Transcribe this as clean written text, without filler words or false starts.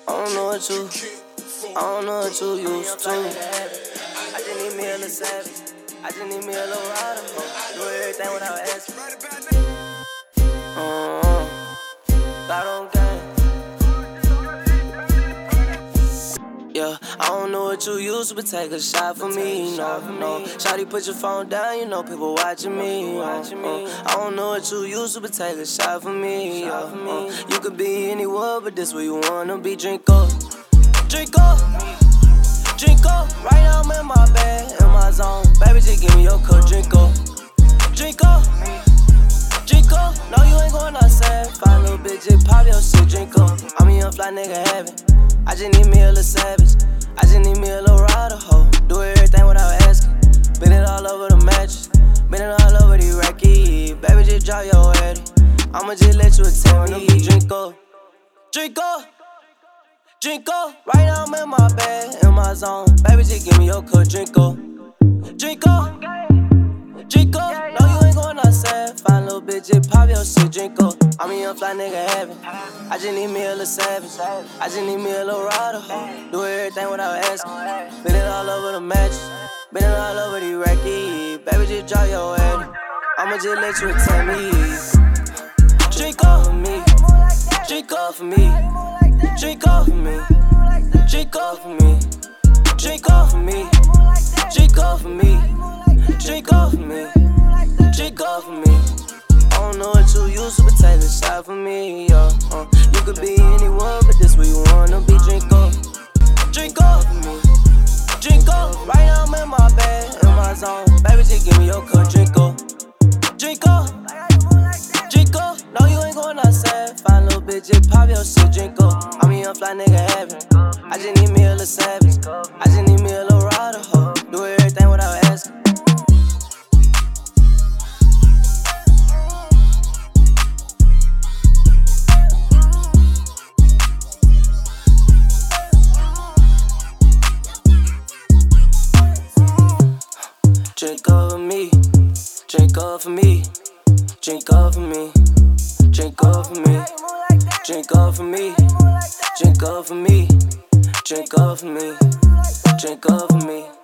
don't know what you used to. I just need me a little savage. I just need me a little rider. Do everything without asking. I don't game. Yeah, I don't know what you used to, but take a shot for me. No. Shawty, put your phone down, you know people watching me. I don't know what you used to, but take a shot for me. You could be anywhere, but this where you wanna be. Drink up. Right now I'm in my bed, in my zone. Baby, just give me your cup. Drink up. No, you ain't going outside. Find a little bitch, just pop your shit. Drink up. I'm a young fly nigga heaven. I just need me a little savage. I just need me a little rider, ho. Do everything without asking. Bend it all over the mattress. Bend it all over the racket. Baby, just drop your head. I'ma just let you attend me. Drink up. Right now I'm in my bed, in my zone. Baby, just give me your cup. Drink up. No, you ain't going outside. Find a little bitch, just pop your shit. Drink up. I'm a young fly nigga heaven. I just need me a little savage. I just need me a little rider. Do everything without asking. Bend it all over the mattress. Bend it all over the racket. Baby, just drop your head. I'ma just let you attend me. Drink up for me. Drink up for me. Drink up for me. Drink up for me. Drink up for me. Drink up for me. Drink up for me. Drink up for me. I don't know what you used to, but take a shot for me, yeah. You could be anywhere, but this where you wanna be. Drink up for me. Drink up. Right now I'm in my bed, in my zone. Baby, just give me your cup. Drink up. No, you ain't going outside. Find a little bitch, just pop your shit. Drink up. I'm a young fly nigga heaven. I just need me a little savage. I just need me a little rider, ho. Do everything without asking. Drink up for me, drink up for me, drink up for me, drink up for me, drink up for me, drink up for me, drink up for me, drink up for me.